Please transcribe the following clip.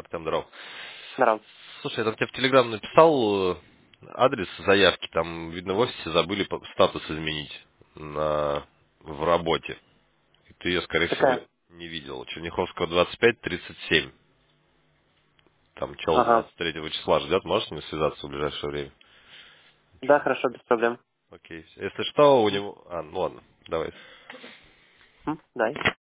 Артем, здоров. Здорово. Слушай, я там тебе в Телеграм написал адрес заявки, там, видно, в офисе забыли статус изменить в работе. И ты ее, скорее всего, Какая? не видел. Черняховского 25-37. Там чел Ага. 23 числа ждет, можешь с ним связаться в ближайшее время? Да, хорошо, без проблем. Окей. Если что, у М, него... ну ладно, давай. Дай.